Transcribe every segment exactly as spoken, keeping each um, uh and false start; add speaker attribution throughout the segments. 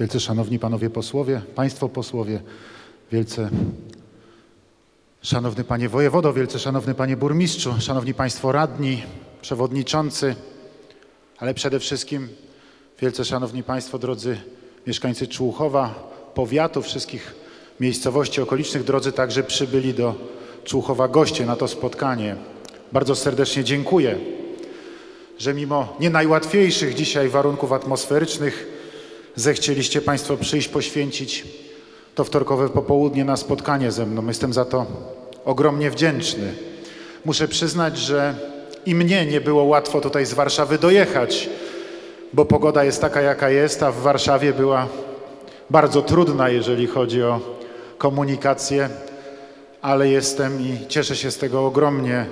Speaker 1: Wielce szanowni panowie posłowie, państwo posłowie, wielce szanowny panie wojewodo, wielce szanowny panie burmistrzu, szanowni państwo radni, przewodniczący, ale przede wszystkim wielce szanowni państwo, drodzy mieszkańcy Człuchowa, powiatu, wszystkich miejscowości okolicznych, drodzy także przybyli do Człuchowa goście na to spotkanie. Bardzo serdecznie dziękuję, że mimo nie najłatwiejszych dzisiaj warunków atmosferycznych zechcieliście państwo przyjść, poświęcić to wtorkowe popołudnie na spotkanie ze mną. Jestem za to ogromnie wdzięczny. Muszę przyznać, że i mnie nie było łatwo tutaj z Warszawy dojechać, bo pogoda jest taka, jaka jest, a w Warszawie była bardzo trudna, jeżeli chodzi o komunikację, ale jestem i cieszę się z tego ogromnie,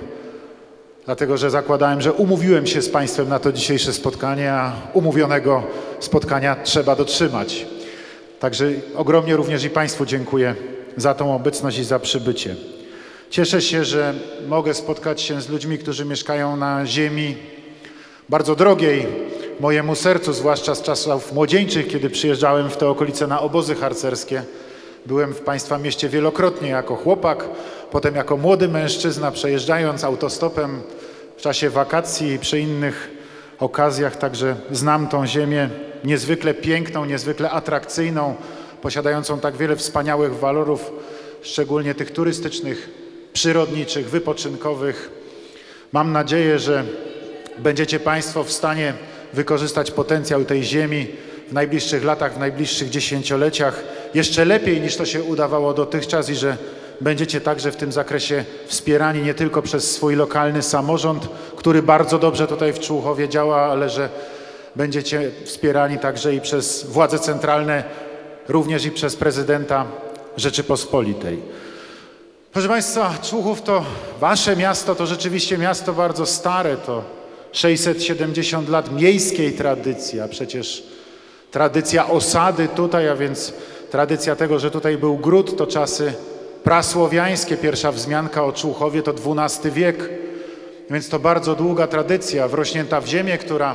Speaker 1: dlatego że zakładałem, że umówiłem się z państwem na to dzisiejsze spotkanie, a umówionego spotkania trzeba dotrzymać. Także ogromnie również i państwu dziękuję za tą obecność i za przybycie. Cieszę się, że mogę spotkać się z ludźmi, którzy mieszkają na ziemi bardzo drogiej mojemu sercu, zwłaszcza z czasów młodzieńczych, kiedy przyjeżdżałem w te okolice na obozy harcerskie. Byłem w państwa mieście wielokrotnie jako chłopak, potem jako młody mężczyzna, przejeżdżając autostopem w czasie wakacji i przy innych okazjach, także znam tą ziemię niezwykle piękną, niezwykle atrakcyjną, posiadającą tak wiele wspaniałych walorów, szczególnie tych turystycznych, przyrodniczych, wypoczynkowych. Mam nadzieję, że będziecie państwo w stanie wykorzystać potencjał tej ziemi w najbliższych latach, w najbliższych dziesięcioleciach jeszcze lepiej niż to się udawało dotychczas i że będziecie także w tym zakresie wspierani nie tylko przez swój lokalny samorząd, który bardzo dobrze tutaj w Człuchowie działa, ale że będziecie wspierani także i przez władze centralne, również i przez prezydenta Rzeczypospolitej. Proszę państwa, Człuchów to wasze miasto, to rzeczywiście miasto bardzo stare, to sześćset siedemdziesiąt lat miejskiej tradycji, a przecież tradycja osady tutaj, a więc tradycja tego, że tutaj był gród, to czasy prasłowiańskie. Pierwsza wzmianka o Człuchowie to dwunasty wiek, więc to bardzo długa tradycja, wrośnięta w ziemię, która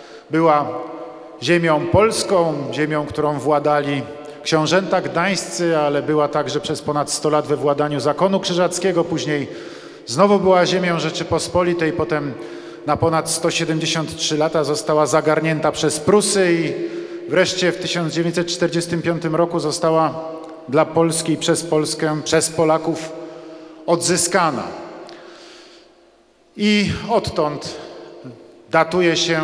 Speaker 1: była ziemią polską, ziemią, którą władali książęta gdańscy, ale była także przez ponad sto lat we władaniu zakonu krzyżackiego, później znowu była ziemią Rzeczypospolitej, potem na ponad sto siedemdziesiąt trzy lata została zagarnięta przez Prusy i wreszcie w tysiąc dziewięćset czterdziestym piątym roku została dla Polski i przez Polskę, przez Polaków odzyskana. I odtąd datuje się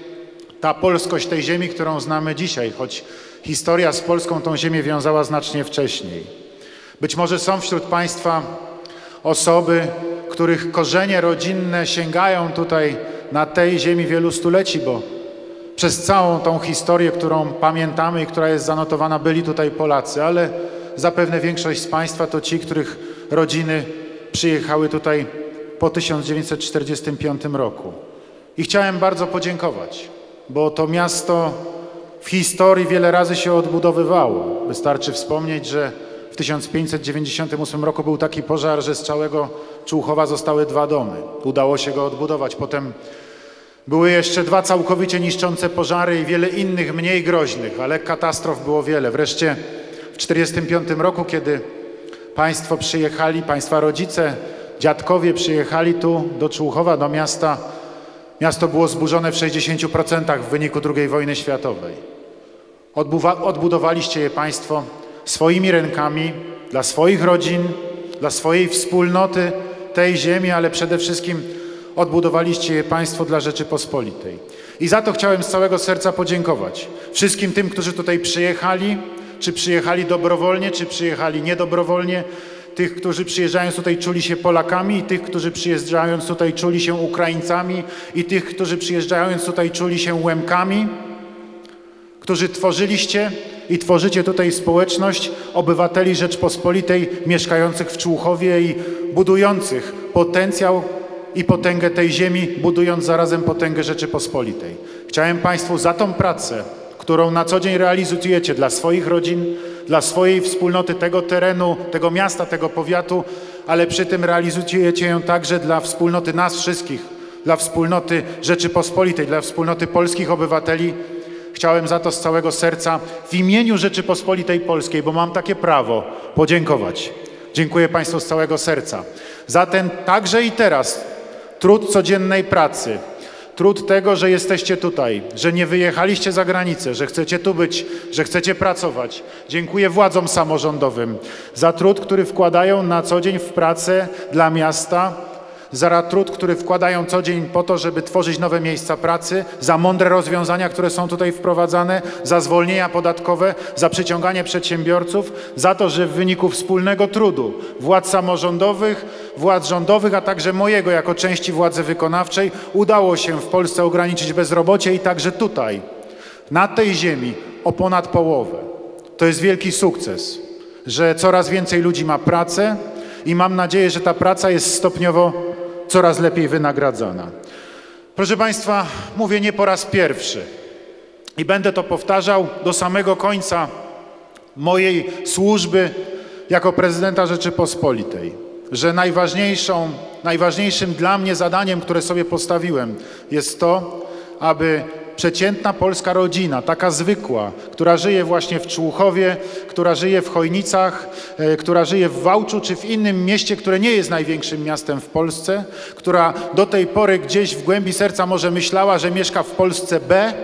Speaker 1: ta polskość tej ziemi, którą znamy dzisiaj, choć historia z Polską tą ziemię wiązała znacznie wcześniej. Być może są wśród państwa osoby, których korzenie rodzinne sięgają tutaj na tej ziemi wielu stuleci, bo przez całą tą historię, którą pamiętamy i która jest zanotowana, byli tutaj Polacy, ale zapewne większość z państwa to ci, których rodziny przyjechały tutaj po tysiąc dziewięćset czterdziestym piątym roku. I chciałem bardzo podziękować, bo to miasto w historii wiele razy się odbudowywało. Wystarczy wspomnieć, że w tysiąc pięćset dziewięćdziesiątym ósmym roku był taki pożar, że z całego Człuchowa zostały dwa domy. Udało się go odbudować. Potem były jeszcze dwa całkowicie niszczące pożary i wiele innych mniej groźnych, ale katastrof było wiele. Wreszcie w tysiąc dziewięćset czterdziestym piątym roku, kiedy państwo przyjechali, państwa rodzice, dziadkowie przyjechali tu do Człuchowa, do miasta, miasto było zburzone w sześćdziesięciu procentach w wyniku drugiej wojny światowej. Odbuwa, odbudowaliście je państwo swoimi rękami, dla swoich rodzin, dla swojej wspólnoty tej ziemi, ale przede wszystkim odbudowaliście je państwo dla Rzeczypospolitej. I za to chciałem z całego serca podziękować wszystkim tym, którzy tutaj przyjechali, czy przyjechali dobrowolnie, czy przyjechali niedobrowolnie, tych, którzy przyjeżdżając tutaj czuli się Polakami i tych, którzy przyjeżdżając tutaj czuli się Ukraińcami i tych, którzy przyjeżdżając tutaj czuli się Łemkami, którzy tworzyliście i tworzycie tutaj społeczność obywateli Rzeczpospolitej mieszkających w Człuchowie i budujących potencjał i potęgę tej ziemi, budując zarazem potęgę Rzeczypospolitej. Chciałem państwu za tą pracę, którą na co dzień realizujecie dla swoich rodzin, dla swojej wspólnoty tego terenu, tego miasta, tego powiatu, ale przy tym realizujecie ją także dla wspólnoty nas wszystkich, dla wspólnoty Rzeczypospolitej, dla wspólnoty polskich obywateli, chciałem za to z całego serca w imieniu Rzeczypospolitej Polskiej, bo mam takie prawo, podziękować. Dziękuję Państwu z całego serca za ten także i teraz trud codziennej pracy, trud tego, że jesteście tutaj, że nie wyjechaliście za granicę, że chcecie tu być, że chcecie pracować. Dziękuję władzom samorządowym za trud, który wkładają na co dzień w pracę dla miasta, za trud, który wkładają co dzień po to, żeby tworzyć nowe miejsca pracy, za mądre rozwiązania, które są tutaj wprowadzane, za zwolnienia podatkowe, za przyciąganie przedsiębiorców, za to, że w wyniku wspólnego trudu władz samorządowych, władz rządowych, a także mojego jako części władzy wykonawczej udało się w Polsce ograniczyć bezrobocie i także tutaj, na tej ziemi, o ponad połowę. To jest wielki sukces, że coraz więcej ludzi ma pracę i mam nadzieję, że ta praca jest stopniowo coraz lepiej wynagradzana. Proszę Państwa, mówię nie po raz pierwszy i będę to powtarzał do samego końca mojej służby jako prezydenta Rzeczypospolitej, że najważniejszą, najważniejszym dla mnie zadaniem, które sobie postawiłem, jest to, aby przeciętna polska rodzina, taka zwykła, która żyje właśnie w Człuchowie, która żyje w Chojnicach, e, która żyje w Wałczu czy w innym mieście, które nie jest największym miastem w Polsce, która do tej pory gdzieś w głębi serca może myślała, że mieszka w Polsce B,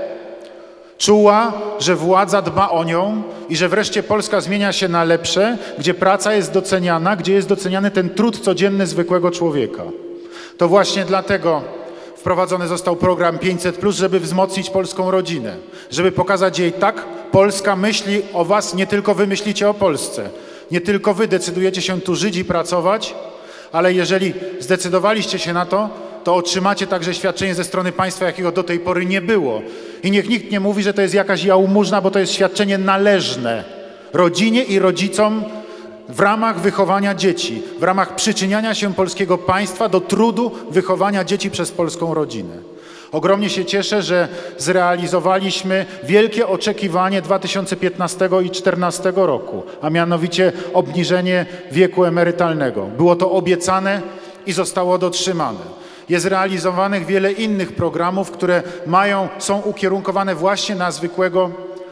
Speaker 1: czuła, że władza dba o nią i że wreszcie Polska zmienia się na lepsze, gdzie praca jest doceniana, gdzie jest doceniany ten trud codzienny zwykłego człowieka. To właśnie dlatego wprowadzony został program pięćset plus, żeby wzmocnić polską rodzinę, żeby pokazać jej tak, Polska myśli o was, nie tylko wy myślicie o Polsce, nie tylko wy decydujecie się tu żyć i pracować, ale jeżeli zdecydowaliście się na to, to otrzymacie także świadczenie ze strony państwa, jakiego do tej pory nie było. I niech nikt nie mówi, że to jest jakaś jałmużna, bo to jest świadczenie należne rodzinie i rodzicom w ramach wychowania dzieci, w ramach przyczyniania się polskiego państwa do trudu wychowania dzieci przez polską rodzinę. Ogromnie się cieszę, że zrealizowaliśmy wielkie oczekiwanie dwa tysiące piętnastego i dwa tysiące czternastego roku, a mianowicie obniżenie wieku emerytalnego. Było to obiecane i zostało dotrzymane. Jest realizowanych wiele innych programów, które mają, są ukierunkowane właśnie na zwykłego,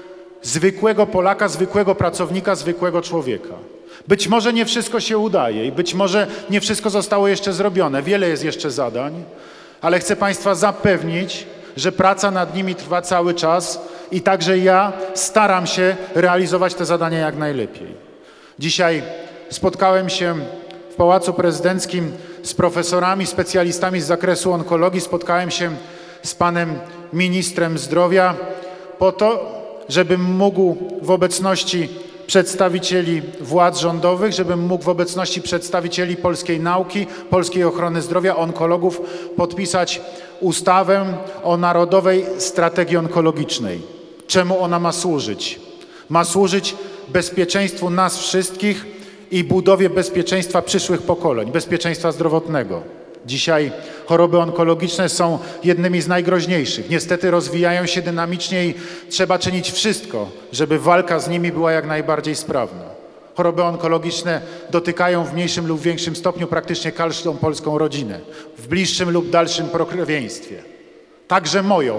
Speaker 1: zwykłego Polaka, zwykłego pracownika, zwykłego człowieka. Być może nie wszystko się udaje i być może nie wszystko zostało jeszcze zrobione. Wiele jest jeszcze zadań, ale chcę Państwa zapewnić, że praca nad nimi trwa cały czas i także ja staram się realizować te zadania jak najlepiej. Dzisiaj spotkałem się w Pałacu Prezydenckim z profesorami, specjalistami z zakresu onkologii, spotkałem się z panem ministrem zdrowia po to, żebym mógł w obecności przedstawicieli władz rządowych, żebym mógł w obecności przedstawicieli polskiej nauki, polskiej ochrony zdrowia, onkologów podpisać ustawę o Narodowej Strategii Onkologicznej. Czemu ona ma służyć? Ma służyć bezpieczeństwu nas wszystkich i budowie bezpieczeństwa przyszłych pokoleń, bezpieczeństwa zdrowotnego. Dzisiaj choroby onkologiczne są jednymi z najgroźniejszych. Niestety rozwijają się dynamicznie i trzeba czynić wszystko, żeby walka z nimi była jak najbardziej sprawna. Choroby onkologiczne dotykają w mniejszym lub większym stopniu praktycznie każdą polską rodzinę, w bliższym lub dalszym pokrewieństwie. Także moją.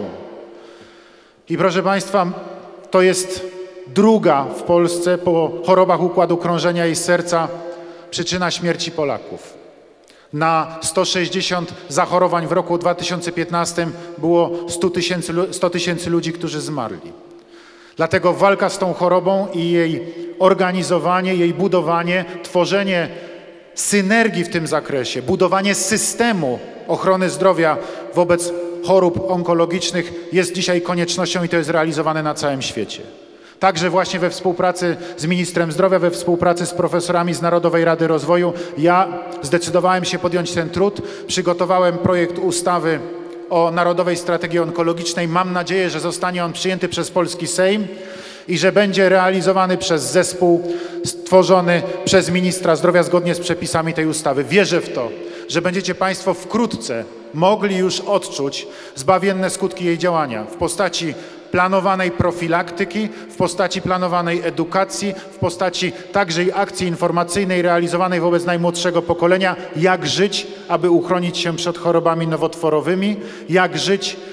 Speaker 1: I proszę Państwa, to jest druga w Polsce po chorobach układu krążenia i serca przyczyna śmierci Polaków. Na sto sześćdziesiąt zachorowań w roku dwa tysiące piętnastym było sto tysięcy ludzi, którzy zmarli. Dlatego walka z tą chorobą i jej organizowanie, jej budowanie, tworzenie synergii w tym zakresie, budowanie systemu ochrony zdrowia wobec chorób onkologicznych jest dzisiaj koniecznością i to jest realizowane na całym świecie. Także właśnie we współpracy z ministrem zdrowia, we współpracy z profesorami z Narodowej Rady Rozwoju ja zdecydowałem się podjąć ten trud, przygotowałem projekt ustawy o Narodowej Strategii Onkologicznej. Mam nadzieję, że zostanie on przyjęty przez polski Sejm i że będzie realizowany przez zespół stworzony przez ministra zdrowia zgodnie z przepisami tej ustawy. Wierzę w to, że będziecie Państwo wkrótce mogli już odczuć zbawienne skutki jej działania w postaci planowanej profilaktyki, w postaci planowanej edukacji, w postaci także i akcji informacyjnej realizowanej wobec najmłodszego pokolenia, jak żyć, aby uchronić się przed chorobami nowotworowymi, jak żyć,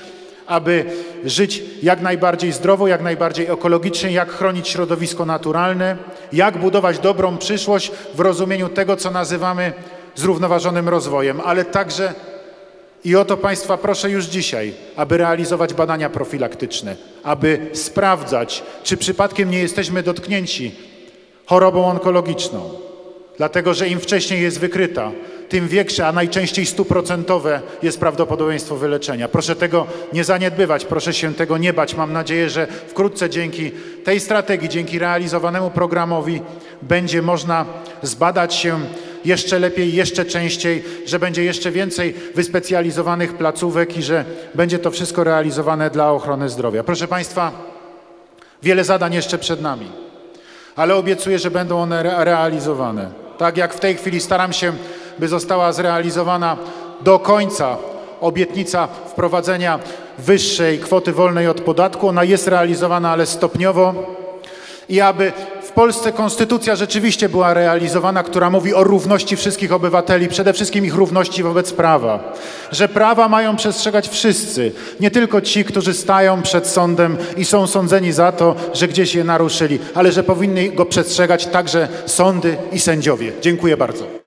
Speaker 1: aby żyć jak najbardziej zdrowo, jak najbardziej ekologicznie, jak chronić środowisko naturalne, jak budować dobrą przyszłość w rozumieniu tego, co nazywamy zrównoważonym rozwojem, ale także i o to Państwa proszę już dzisiaj, aby realizować badania profilaktyczne, aby sprawdzać, czy przypadkiem nie jesteśmy dotknięci chorobą onkologiczną. Dlatego, że im wcześniej jest wykryta, tym większe, a najczęściej stuprocentowe jest prawdopodobieństwo wyleczenia. Proszę tego nie zaniedbywać, proszę się tego nie bać. Mam nadzieję, że wkrótce dzięki tej strategii, dzięki realizowanemu programowi będzie można zbadać się jeszcze lepiej, jeszcze częściej, że będzie jeszcze więcej wyspecjalizowanych placówek i że będzie to wszystko realizowane dla ochrony zdrowia. Proszę Państwa, wiele zadań jeszcze przed nami, ale obiecuję, że będą one re- realizowane. Tak jak w tej chwili staram się, by została zrealizowana do końca obietnica wprowadzenia wyższej kwoty wolnej od podatku. Ona jest realizowana, ale stopniowo. I aby w Polsce konstytucja rzeczywiście była realizowana, która mówi o równości wszystkich obywateli, przede wszystkim ich równości wobec prawa. Że prawa mają przestrzegać wszyscy, nie tylko ci, którzy stają przed sądem i są sądzeni za to, że gdzieś je naruszyli, ale że powinny go przestrzegać także sądy i sędziowie. Dziękuję bardzo.